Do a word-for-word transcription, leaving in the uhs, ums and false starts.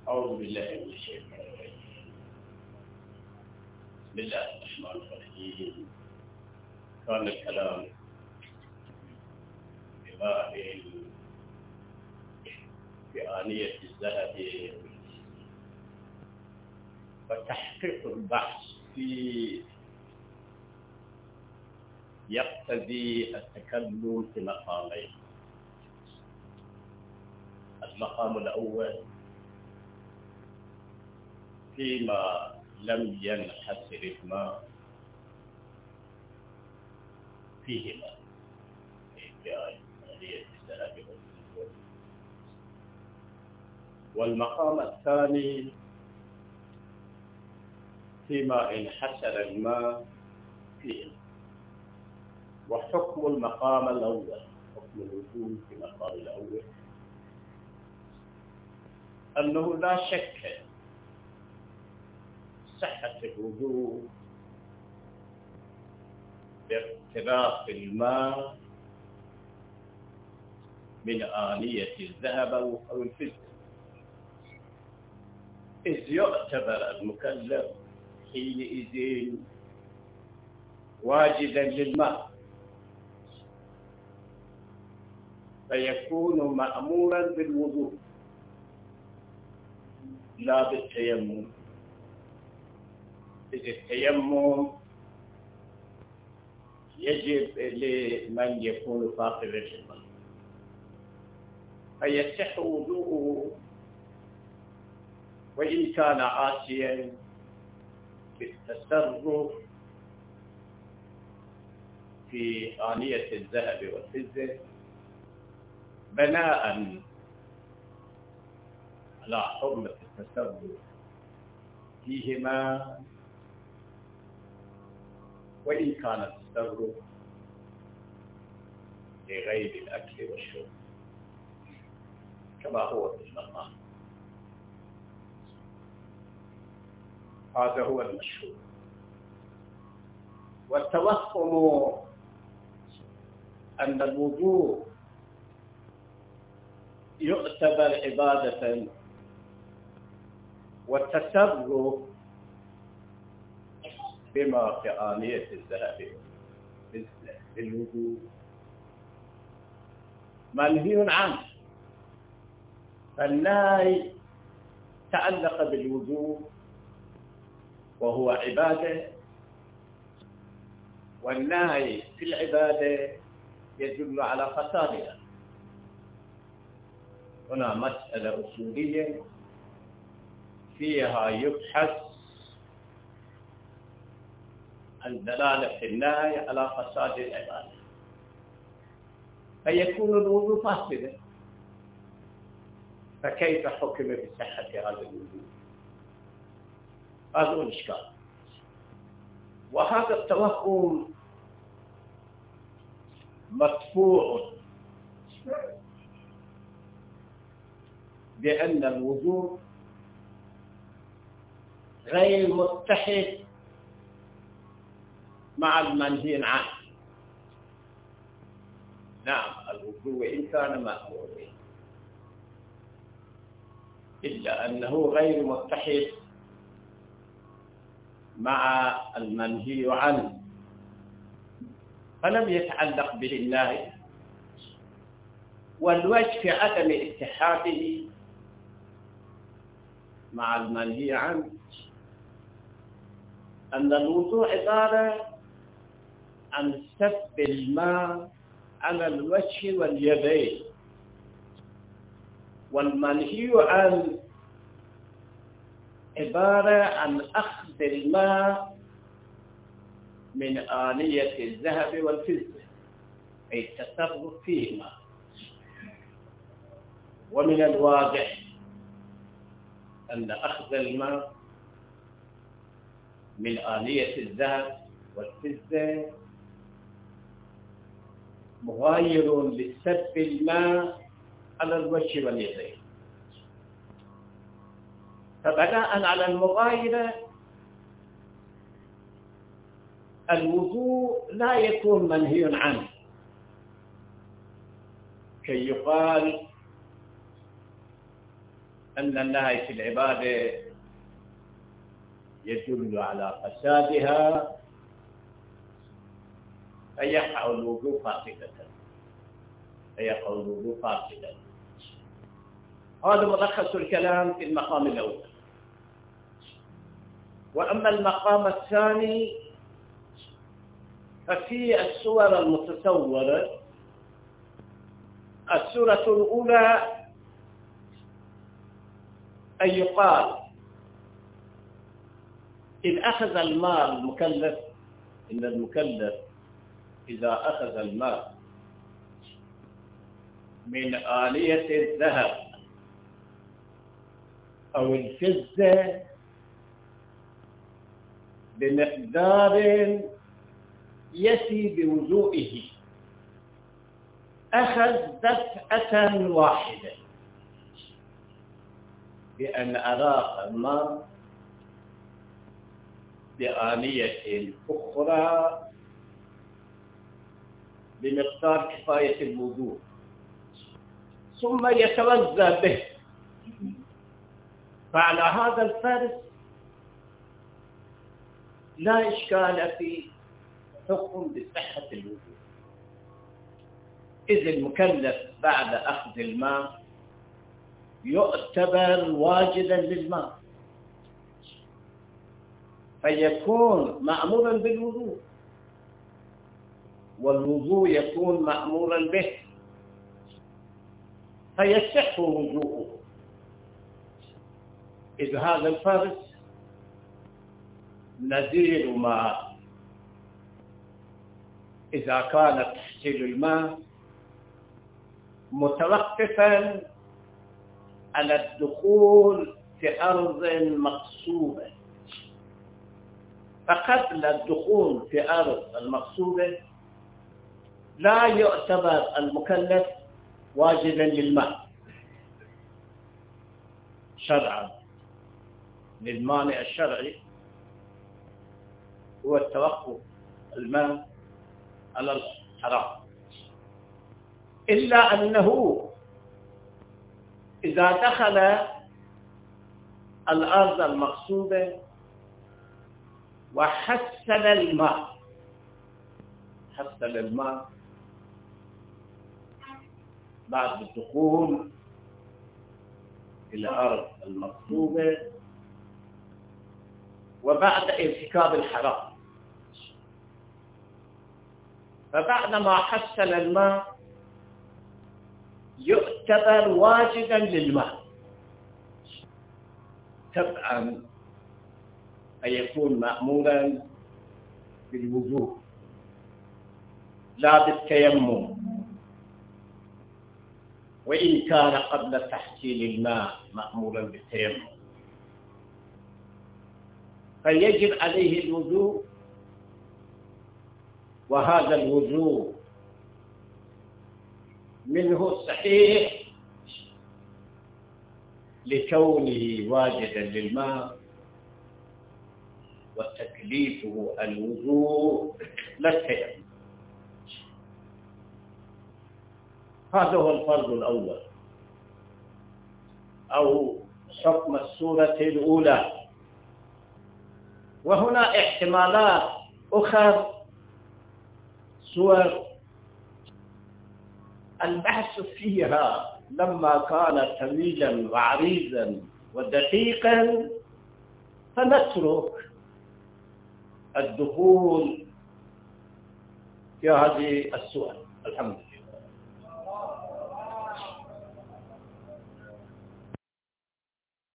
أعوذ بالله من الشيطان الرجيم. بسم الله الرحمن الرحيم. كان الكلام بماء في آنية الذهب، وتحقيق البحث فيه يقتضي التكلم في مقامين. المقام الأول فيما لم ينحصر الماء فيهما في آنية الذهب والفضة، والمقام الثاني فيما انحسر الماء فيه. وحكم المقام الأول، حكم الوجود في المقام الأول، أنه لا شك صحة الوجود باختراق الماء من آنية الذهب أو الفضة، إذ يعتبر المكلف حينئذ واجدا للماء، فيكون مأمورا بالوضوء لا بالتيمم، إذ التيمم يجب لمن يكون فاقدا للماء، فيصح وضوءه وإن كان عاصيا بالتصرف في آنية الذهب والفضة بناء على حرمة التصرف فيهما، وإن كان التصرف لغير الأكل والشرب كما هو في المقام. هذا هو المشهور. والتوهم أن الوضوء يعتبر عبادة والتصرف بما في آنية الذهب بالوضوء منهي عنه، فالنهي تعلق بالوضوء وهو عبادة، والنهي في العبادة يدل على فسادها. هنا مسألة أصولية فيها يبحث عن دلالة النهي على فساد العبادة، فيكون الوضوء فاسدا، فكيف حكم بصحة هذا الوضوء؟ هذا هو الإشكال. وهذا التوهم مدفوع بأن الوضوء غير متحد مع المنهي عنه. نعم، الوضوء وإن كان مأمورا إلا أنه غير متحد مع المنهي عنه، فلم يتعلق به النهي. والوجه في عدم اتحاده مع المنهي عنه أن الوضوء عبارة عن سب الماء على الوجه واليدين، والمنهي عن عبارة عن أخذ الماء من آنية الذهب والفضة، أي التصرف فيهما. ومن الواضح أن أخذ الماء من آنية الذهب والفضة مغاير لسب الماء على الوجه واليدين، فبناء على المغايرة الوضوء لا يكون منهي عنه، كي يقال أن النهي في العبادة يدل على فسادها فيقع الوضوء فاسدة فيقع الوضوء فاسدا. هذا ملخص الكلام في المقام الأول. وأما المقام الثاني ففي السور المتصورة. السورة الأولى أن يقال إن أخذ المال المكلف، إن المكلف إذا أخذ المال من آلية الذهب أو الفضة بمقدار يفي بوضوئه، أخذ دفعة واحدة بأن أراق الماء بآلية أخرى بمقدار كفاية الوضوء ثم يتوضأ به، فعلى هذا الفرض لا إشكال في حكم بصحة الوضوء، إذ المكلف بعد أخذ الماء يعتبر واجدا للماء فيكون مأمورا بالوضوء، والوضوء يكون مأمورا به فيصح وضوءه، إذ هذا الفرض نذير ما إذا كان تحصيل الماء متوقفا على الدخول في أرض مقصودة، فقبل الدخول في أرض المقصودة لا يعتبر المكلف واجدا للماء شرعا، للمانع الشرعي هو التوقف الماء على الحرام، إلا أنه إذا دخل الأرض المقصودة وحسن الماء حسن الماء بعد الدخول إلى الأرض المقصودة وبعد ارتكاب الحرام، فبعدما حسن الماء يعتبر واجدا للماء تبعا أن يكون مأمورا بالوضوء لا بالتيمم، وإن كان قبل تحصيل الماء مأمورا بالتيمم فيجب عليه الوضوء، وهذا الوضوء منه الصحيح لكونه واجدا للماء وتكليفه الوضوء لا التيمم. هذا هو الفرض الأول أو حكم السورة الأولى. وهنا احتمالات أخرى سور البحث فيها لما كان طويلا وعريضا ودقيقا فنترك الدخول في هذه السور. الحمد لله.